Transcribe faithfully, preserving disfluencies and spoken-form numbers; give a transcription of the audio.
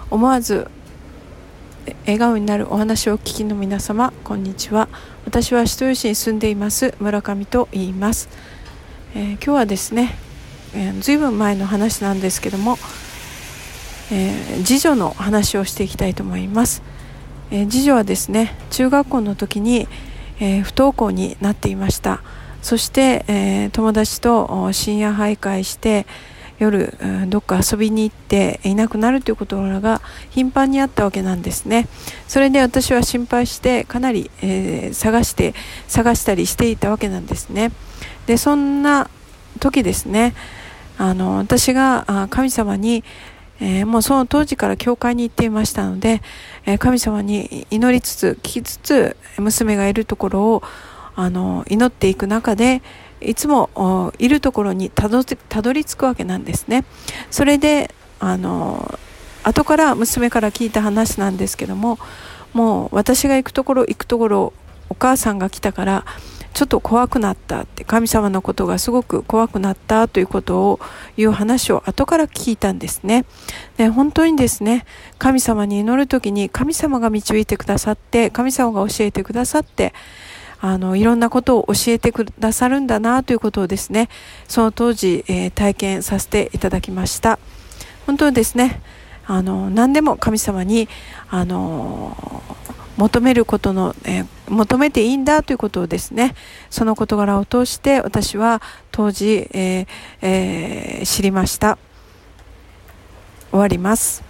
思わず笑顔になるお話をお聞きの皆様、こんにちは。私は人吉に住んでいます村上と言います。えー、今日はですね、えー、ずいぶん前の話なんですけども、えー、次女の話をしていきたいと思います。えー、次女はですね、中学校の時に、えー、不登校になっていました。そして、えー、友達と深夜徘徊して夜、うん、どっか遊びに行っていなくなるということが頻繁にあったわけなんですね。それで私は心配してかなり、えー、探して探したりしていたわけなんですね。でそんな時ですね、あの私が神様に、えー、もうその当時から教会に行っていましたので、えー、神様に祈りつつ聞きつつ娘がいるところをあの祈っていく中で、いつもいるところにたど、たどり着くわけなんですね。それであの後から娘から聞いた話なんですけども、もう私が行くところ行くところお母さんが来たからちょっと怖くなったって、神様のことがすごく怖くなったということをいう話を後から聞いたんですね。で本当にですね、神様に祈るときに神様が導いてくださって、神様が教えてくださって、あのいろんなことを教えてくださるんだなということをですね、その当時、えー、体験させていただきました。本当にですね、あの何でも神様にあの求めることの、えー、求めていいんだということをですね、その事柄を通して私は当時、えーえー、知りました。終わります。